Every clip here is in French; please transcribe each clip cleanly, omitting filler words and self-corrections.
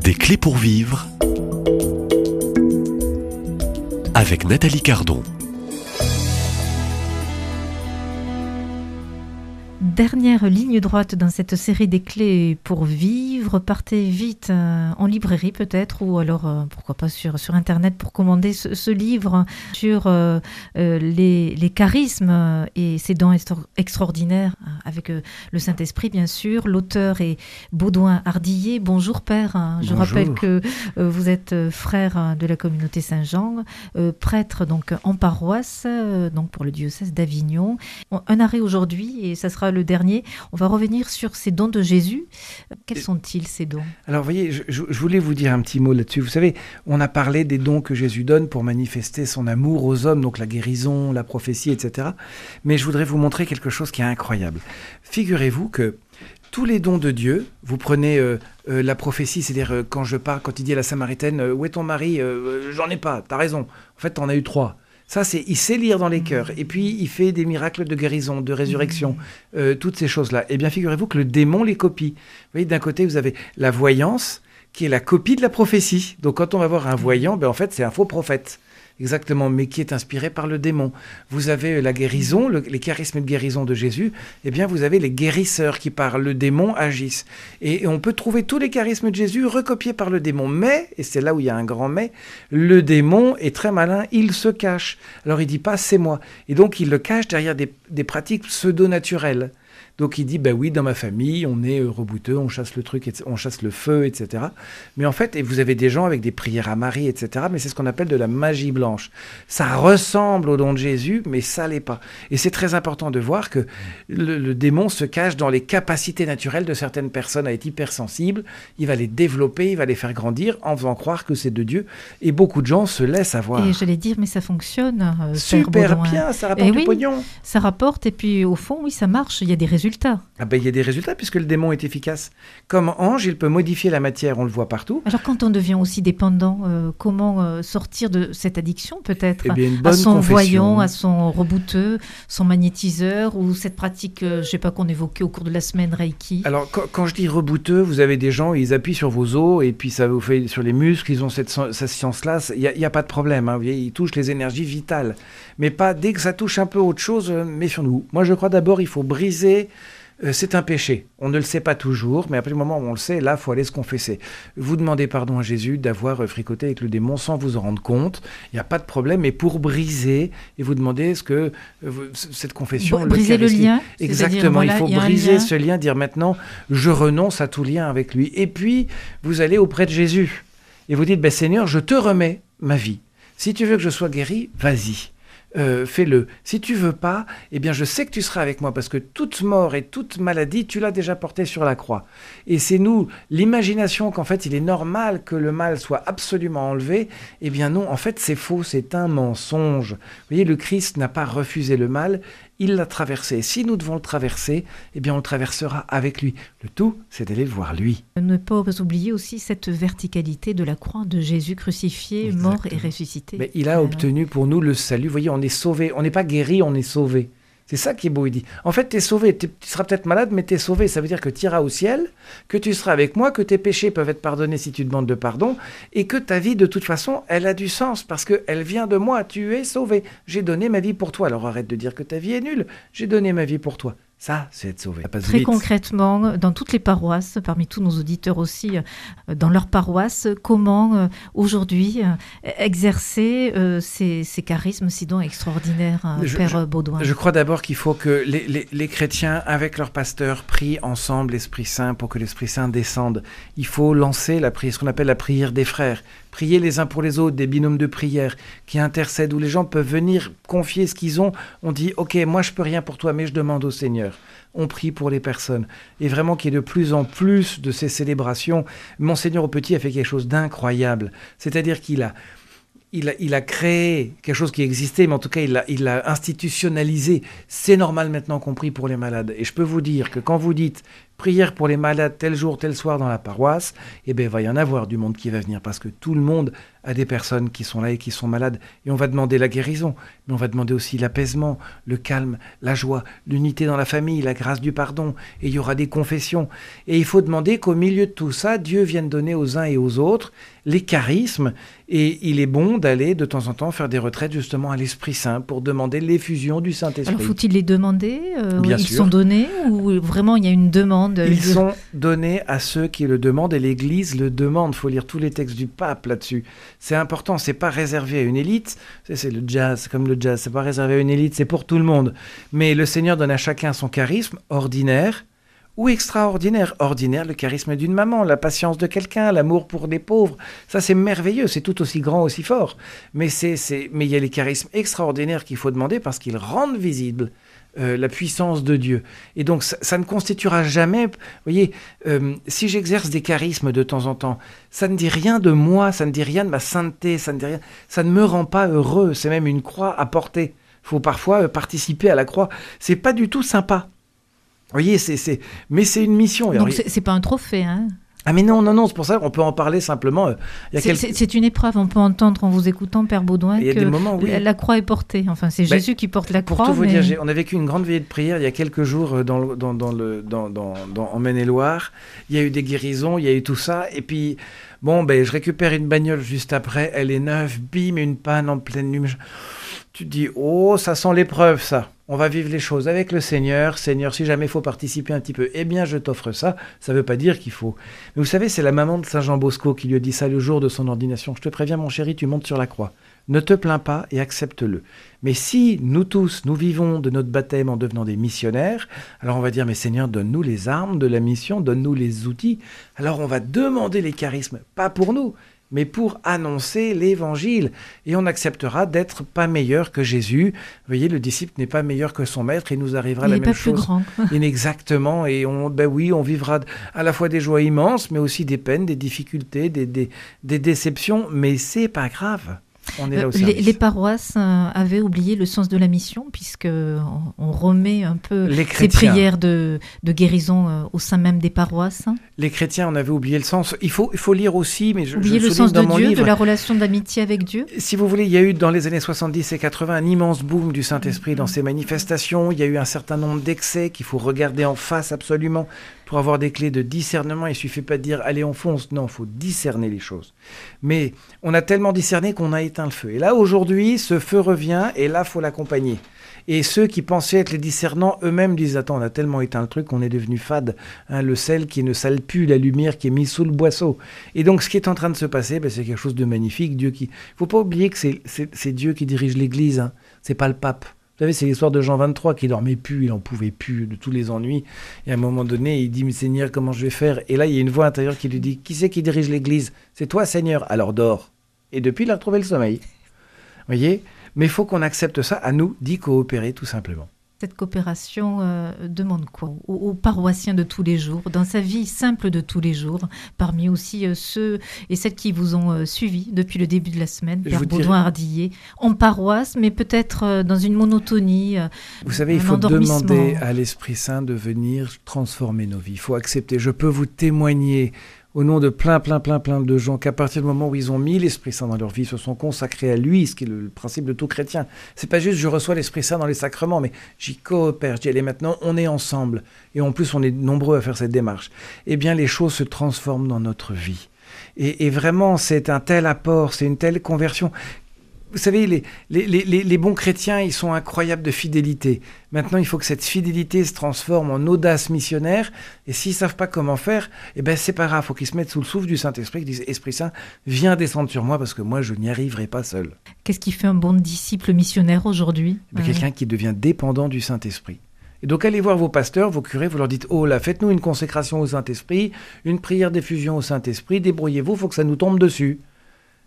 Des clés pour vivre avec Nathalie Cardon. Dernière ligne droite dans cette série des clés pour vivre. Partez vite en librairie peut-être, ou alors pourquoi pas sur Internet pour commander ce livre sur les charismes et ses dons extraordinaires avec le Saint-Esprit bien sûr. L'auteur est Baudouin Ardillet. Bonjour Père. Je rappelle que vous êtes frère de la communauté Saint-Jean, prêtre donc en paroisse, donc pour le diocèse d'Avignon. Un arrêt aujourd'hui et ça sera le dernier. On va revenir sur ces dons de Jésus. Quels sont-ils, ces dons ? Alors, vous voyez, je voulais vous dire un petit mot là-dessus. Vous savez, on a parlé des dons que Jésus donne pour manifester son amour aux hommes, donc la guérison, la prophétie, etc. Mais je voudrais vous montrer quelque chose qui est incroyable. Figurez-vous que tous les dons de Dieu, vous prenez la prophétie, c'est-à-dire quand il dit à la Samaritaine « Où est ton mari ? J'en ai pas, t'as raison. En fait, t'en as eu 3. » Ça, il sait lire dans les cœurs. Et puis, il fait des miracles de guérison, de résurrection, toutes ces choses-là. Eh bien, figurez-vous que le démon les copie. Vous voyez, d'un côté, vous avez la voyance, qui est la copie de la prophétie. Donc, quand on va voir un voyant, en fait, c'est un faux prophète. Exactement, mais qui est inspiré par le démon. Vous avez la guérison, les charismes de guérison de Jésus. Eh bien, vous avez les guérisseurs qui, par le démon, agissent. Et on peut trouver tous les charismes de Jésus recopiés par le démon. Mais, et c'est là où il y a un grand mais, le démon est très malin, il se cache. Alors, il dit pas « c'est moi ». Et donc, il le cache derrière des pratiques pseudo-naturelles. Donc il dit, oui, dans ma famille, on est rebouteux, on chasse le truc, on chasse le feu, etc. Mais en fait, et vous avez des gens avec des prières à Marie, etc. Mais c'est ce qu'on appelle de la magie blanche. Ça ressemble au don de Jésus, mais ça l'est pas. Et c'est très important de voir que le démon se cache dans les capacités naturelles de certaines personnes à être hypersensibles. Il va les développer, il va les faire grandir en faisant croire que c'est de Dieu. Et beaucoup de gens se laissent avoir. Et j'allais dire, mais ça fonctionne. Super bien, ça rapporte du pognon. Ça rapporte, et puis au fond, oui, ça marche. Il y a des résultats. Il y a des résultats puisque le démon est efficace. Comme ange, il peut modifier la matière, on le voit partout. Alors quand on devient aussi dépendant, comment sortir de cette addiction peut-être une bonne à son confession. Voyant, à son rebouteux, son magnétiseur ou cette pratique, je ne sais pas, qu'on évoquait au cours de la semaine Reiki. Alors quand je dis rebouteux, vous avez des gens, ils appuient sur vos os et puis ça vous fait sur les muscles, ils ont cette science-là, il n'y a pas de problème, vous voyez, ils touchent les énergies vitales. Mais pas dès que ça touche un peu autre chose, méfions-nous. Moi je crois d'abord il faut briser. C'est un péché. On ne le sait pas toujours, mais après le moment où on le sait, là, il faut aller se confesser. Vous demandez pardon à Jésus d'avoir fricoté avec le démon sans vous en rendre compte. Il n'y a pas de problème, mais pour briser, et vous demandez est-ce que cette confession... briser le lien. Exactement, il faut briser ce lien, dire maintenant, je renonce à tout lien avec lui. Et puis, vous allez auprès de Jésus. Et vous dites, Seigneur, je te remets ma vie. Si tu veux que je sois guéri, vas-y. Fais-le. Si tu veux pas, je sais que tu seras avec moi parce que toute mort et toute maladie, tu l'as déjà portée sur la croix. Et c'est nous, l'imagination qu'en fait, il est normal que le mal soit absolument enlevé. Non, en fait, c'est faux, c'est un mensonge. Vous voyez, le Christ n'a pas refusé le mal, il l'a traversé. Si nous devons le traverser, on le traversera avec lui. Le tout, c'est d'aller le voir lui. Ne pas oublier aussi cette verticalité de la croix de Jésus crucifié, Exactement. Mort et ressuscité. Il a obtenu pour nous le salut. Vous voyez, on est sauvé. On n'est pas guéri, on est sauvé. C'est ça qui est beau, il dit. En fait, tu es sauvé. Tu seras peut-être malade, mais tu es sauvé. Ça veut dire que tu iras au ciel, que tu seras avec moi, que tes péchés peuvent être pardonnés si tu demandes le pardon, et que ta vie, de toute façon, elle a du sens, parce qu'elle vient de moi. Tu es sauvé. J'ai donné ma vie pour toi. Alors arrête de dire que ta vie est nulle. J'ai donné ma vie pour toi. Ça, c'est être sauvé. Très concrètement, dans toutes les paroisses, parmi tous nos auditeurs aussi, dans leurs paroisses, comment aujourd'hui exercer ces charismes si donc extraordinaires, Père Baudouin ? Je crois d'abord qu'il faut que les chrétiens, avec leur pasteur, prient ensemble l'Esprit Saint pour que l'Esprit Saint descende. Il faut lancer la prière, ce qu'on appelle la prière des frères. Prier les uns pour les autres, des binômes de prière qui intercèdent, où les gens peuvent venir confier ce qu'ils ont. On dit, ok, moi je peux rien pour toi, mais je demande au Seigneur. On prie pour les personnes. Et vraiment qu'il y ait de plus en plus de ces célébrations. Monseigneur au Petit a fait quelque chose d'incroyable. C'est-à-dire qu'il a créé quelque chose qui existait, mais en tout cas, il l'a institutionnalisé. C'est normal maintenant qu'on prie pour les malades. Et je peux vous dire que quand vous dites prière pour les malades tel jour, tel soir dans la paroisse, eh bien, il va y en avoir du monde qui va venir parce que tout le monde a des personnes qui sont là et qui sont malades. Et on va demander la guérison, mais on va demander aussi l'apaisement, le calme, la joie, l'unité dans la famille, la grâce du pardon. Et il y aura des confessions. Et il faut demander qu'au milieu de tout ça, Dieu vienne donner aux uns et aux autres les charismes. Et il est bon d'aller de temps en temps faire des retraites justement à l'Esprit Saint pour demander l'effusion du Saint-Esprit. Alors faut-il les demander Bien Ils sûr. sont donnés ou vraiment il y a une demande Ils sont donnés à ceux qui le demandent et l'Église le demande. Il faut lire tous les textes du pape là-dessus. C'est important, c'est pas réservé à une élite. C'est le jazz, c'est comme le jazz, c'est pas réservé à une élite, c'est pour tout le monde. Mais le Seigneur donne à chacun son charisme ordinaire ou extraordinaire. Ordinaire, le charisme d'une maman, la patience de quelqu'un, l'amour pour les pauvres. Ça, c'est merveilleux, c'est tout aussi grand, aussi fort. Mais il y a les charismes extraordinaires qu'il faut demander parce qu'ils rendent visible la puissance de Dieu. Et donc, ça ne constituera jamais... Vous voyez, si j'exerce des charismes de temps en temps, ça ne dit rien de moi, ça ne dit rien de ma sainteté, ça ne dit rien... Ça ne me rend pas heureux, c'est même une croix à porter. Il faut parfois participer à la croix. C'est pas du tout sympa. Vous voyez, mais c'est une mission. Donc, c'est pas un trophée, hein? Ah mais non, c'est pour ça qu'on peut en parler simplement. C'est une épreuve, on peut entendre en vous éccoute, Père Baudouin, que moments, oui. la croix est portée. Enfin, c'est Jésus qui porte la croix. Pour tout vous dire, on a vécu une grande veillée de prière il y a quelques jours en Maine-et-Loire. Il y a eu des guérisons, il y a eu tout ça. Et puis, je récupère une bagnole juste après, elle est neuve, bim, une panne en pleine nuit. Tu te dis, oh, ça sent l'épreuve, ça. On va vivre les choses avec le Seigneur. Seigneur, si jamais il faut participer un petit peu, eh bien, je t'offre ça. Ça ne veut pas dire qu'il faut. Mais vous savez, c'est la maman de Saint Jean Bosco qui lui a dit ça le jour de son ordination. Je te préviens, mon chéri, tu montes sur la croix. Ne te plains pas et accepte-le. Mais si nous tous, nous vivons de notre baptême en devenant des missionnaires, alors on va dire, mais Seigneur, donne-nous les armes de la mission, donne-nous les outils. Alors on va demander les charismes, pas pour nous, mais pour annoncer l'évangile. Et on acceptera d'être pas meilleur que Jésus. Vous voyez, le disciple n'est pas meilleur que son maître, il nous arrivera la même chose. Il n'est pas plus grand. Exactement, et on vivra à la fois des joies immenses, mais aussi des peines, des difficultés, des déceptions, mais c'est pas grave. On est là au service. Les paroisses avaient oublié le sens de la mission, puisque on remet un peu ces prières de guérison au sein même des paroisses. Les chrétiens, on avait oublié le sens. Il faut lire aussi, mais oublier le sens de Dieu, de la relation d'amitié avec Dieu. Si vous voulez, il y a eu dans les années 70 et 80 un immense boom du Saint-Esprit dans ces manifestations. Il y a eu un certain nombre d'excès qu'il faut regarder en face absolument. Pour avoir des clés de discernement, il ne suffit pas de dire « allez, on fonce ». Non, il faut discerner les choses. Mais on a tellement discerné qu'on a éteint le feu. Et là, aujourd'hui, ce feu revient et là, il faut l'accompagner. Et ceux qui pensaient être les discernants, eux-mêmes disent « attends, on a tellement éteint le truc qu'on est devenu fade. Le sel qui ne sale plus, la lumière qui est mise sous le boisseau. » Et donc, ce qui est en train de se passer, c'est quelque chose de magnifique. Il ne faut pas oublier que c'est Dieu qui dirige l'Église. Ce n'est pas le pape. Vous savez, c'est l'histoire de Jean 23 qui dormait plus, il n'en pouvait plus de tous les ennuis. Et à un moment donné, il dit « Mais Seigneur, comment je vais faire ?» Et là, il y a une voix intérieure qui lui dit « Qui c'est qui dirige l'Église ? C'est toi, Seigneur. Alors dors. » Et depuis, il a retrouvé le sommeil. Vous voyez ? Mais il faut qu'on accepte ça, à nous d'y coopérer tout simplement. Cette coopération demande quoi aux paroissiens de tous les jours, dans sa vie simple de tous les jours, parmi aussi ceux et celles qui vous ont suivi depuis le début de la semaine, Père Baudouin-Hardillet, en paroisse, mais peut-être dans une monotonie. Vous savez, il faut demander à l'Esprit Saint de venir transformer nos vies. Il faut accepter. Je peux vous témoigner au nom de plein de gens, qu'à partir du moment où ils ont mis l'Esprit Saint dans leur vie, se sont consacrés à lui, ce qui est le principe de tout chrétien. C'est pas juste je reçois l'Esprit Saint dans les sacrements, mais j'y coopère, je dis allez maintenant on est ensemble, et en plus on est nombreux à faire cette démarche. Eh bien les choses se transforment dans notre vie. Et vraiment c'est un tel apport, c'est une telle conversion. Vous savez, les bons chrétiens, ils sont incroyables de fidélité. Maintenant, il faut que cette fidélité se transforme en audace missionnaire. Et s'ils ne savent pas comment faire, eh ben, c'est pas grave. Il faut qu'ils se mettent sous le souffle du Saint-Esprit, qu'ils disent « Esprit Saint, viens descendre sur moi parce que moi, je n'y arriverai pas seul. » Qu'est-ce qui fait un bon disciple missionnaire aujourd'hui ? Quelqu'un qui devient dépendant du Saint-Esprit. Et donc, allez voir vos pasteurs, vos curés, vous leur dites « Oh là, faites-nous une consécration au Saint-Esprit, une prière d'effusion au Saint-Esprit, débrouillez-vous, il faut que ça nous tombe dessus. »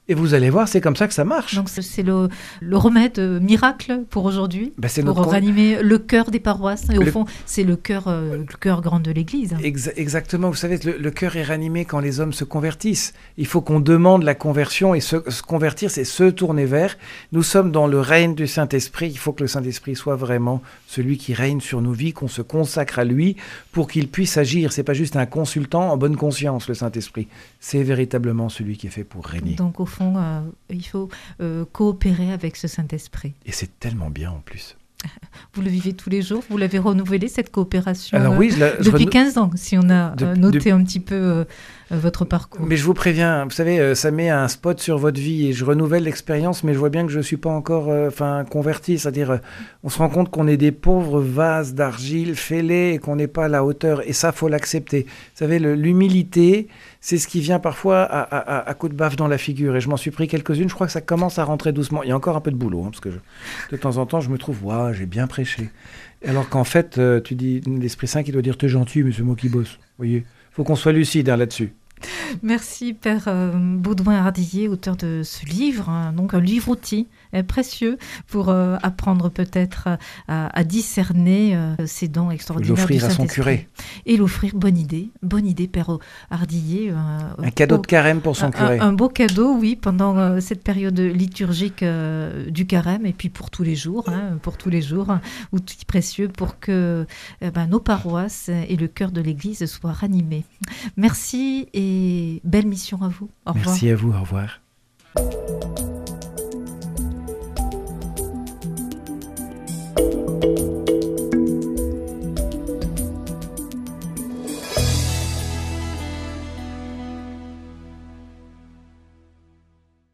Et vous allez voir, c'est comme ça que ça marche. Donc c'est le remède miracle pour aujourd'hui, C'est pour ranimer le cœur des paroisses. Et au fond, c'est le cœur grand de l'Église. Exactement. Vous savez, le cœur est ranimé quand les hommes se convertissent. Il faut qu'on demande la conversion, et se convertir, c'est se tourner vers. Nous sommes dans le règne du Saint-Esprit. Il faut que le Saint-Esprit soit vraiment celui qui règne sur nos vies, qu'on se consacre à lui pour qu'il puisse agir. C'est pas juste un consultant en bonne conscience, le Saint-Esprit. C'est véritablement celui qui est fait pour régner. Donc au fond, il faut coopérer avec ce Saint-Esprit. Et c'est tellement bien en plus. Vous le vivez tous les jours, vous l'avez renouvelé cette coopération depuis 15 ans, si on a noté un petit peu votre parcours. Mais je vous préviens, vous savez, ça met un spot sur votre vie et je renouvelle l'expérience, mais je vois bien que je ne suis pas encore converti, c'est-à-dire on se rend compte qu'on est des pauvres vases d'argile fêlés et qu'on n'est pas à la hauteur, et ça, faut l'accepter. Vous savez, l'humilité, c'est ce qui vient parfois à coups de baffe dans la figure, et je m'en suis pris quelques-unes, je crois que ça commence à rentrer doucement. Il y a encore un peu de boulot, parce que de temps en temps, je me trouve, waouh, j'ai bien prêché. Alors qu'en fait, tu dis, l'Esprit Saint qui doit dire, t'es gentil, mais c'est moi qui bosse. Vous voyez, faut qu'on soit lucide là-dessus. Merci Père Baudouin-Ardillet, auteur de ce livre, donc un livre-outil précieux pour apprendre peut-être à discerner ces dons extraordinaires du Saint-Esprit. L'offrir à son curé. Et l'offrir, bonne idée Père Ardillet. Un cadeau de carême pour son curé. Un beau cadeau, oui, pendant cette période liturgique du carême, et puis pour tous les jours, outil précieux pour que nos paroisses et le cœur de l'Église soient ranimés. Merci et belle mission à vous. Au revoir. Merci à vous, au revoir.